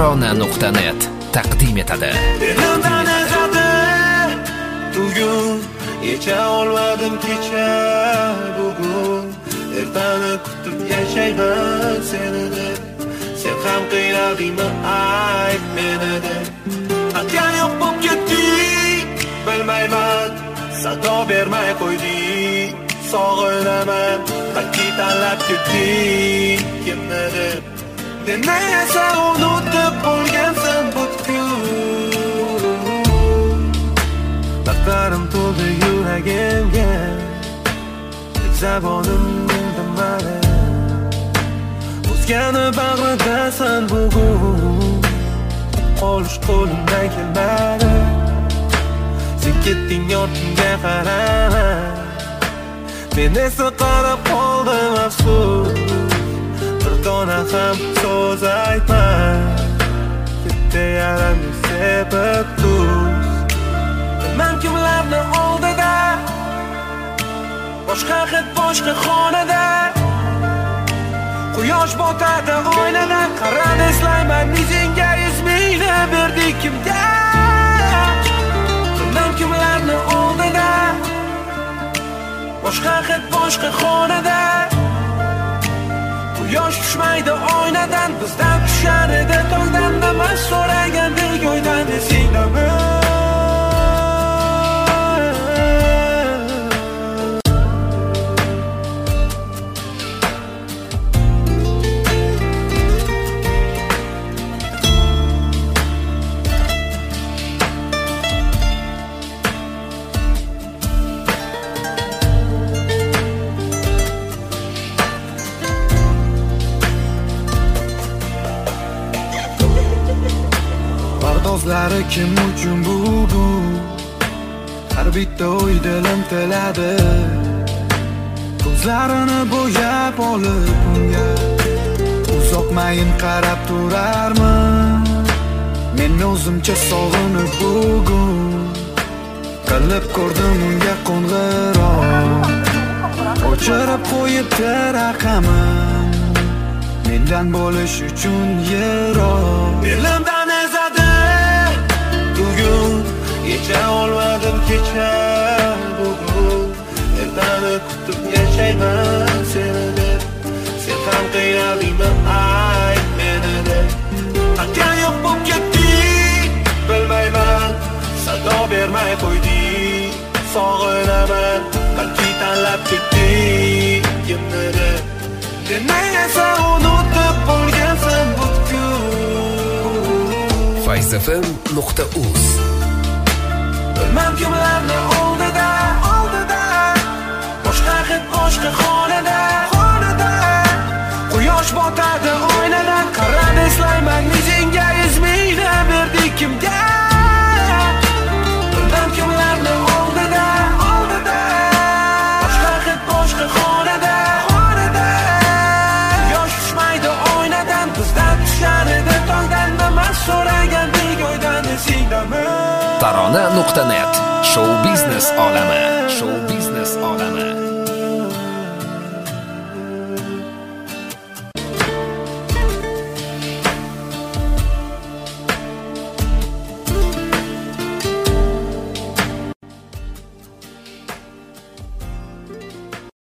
Tarona.net taqdim etadi. Dilimdan ezadi bugun, yecha olmadim kecha bugun. Ertani kutib yashayman seni deb, sen ham qiynadingmi ayt meni deb. Qatgan yo'q bo'lib ketding, bilmayman, sado bermay qo'yding. Sog'inaman, balki tanlab ketding kimni deb. Demay esa unutib bo'lgansan butkul. Daftarim to'ldi yuragimga, zabonim indamadi. O'zgani bag'ridasan bugun, qolish qo'limdan kelmadi. Sen ketding ortingga qaramay, men esa qarab qoldim afsus. Bir dona ham so'z aytmay, ketdi yaramni sepib tuz. Bilmam kimlarni oldida, boshqa hid boshqa xonada. Quyosh botadi oynadan, qarab eslayman izingga, izmingni berdik kimga. Bilmam kimlarni oldida, boshqa hid boshqa xonada. Quyosh tushmaydi oynadan, bizdan tushar edi tongdan. Nima so'ragandek o'ydan esingdami? Pardozlari kim uchun bugun, har bitta o'y dilim tiladi. Ko'zlarini bo'yab olib unga, uzoqmayin qarab turarman. Men o'zimcha sog'inib bugun, qilib ko'rdim unga qo'ng'iroq. O'chirib qo'yibdi raqamim, mendan bo'lish uchun yiroq. Dilimdan ezadi bugun, yecha olmadim kecha bugun. Ertani kutib yashayman seni deb, sen ham qiynadingmi ayt meni deb. Qatgan yo'q bo'lib ketding, bilmayman, sado bermay qo'yding. Sog'inaman, balki tanlab ketding kimni deb. Demay esa unutib bo'lgansan butkul. Fayzfm.uz Bilmam kimlarni oldida, boshqa hid boshqa xonada. Quyosh botadi oynadan, qarab eslayman izingga, izmingni berdik kimga. Bilmam kimlarni oldida, boshqa hid boshqa xonada. Quyosh tushmaydi oynadan, bizdan tushar edi tongdan. Nima so'ragandek o'ydan esingdami? Tarona.net show biznes olami.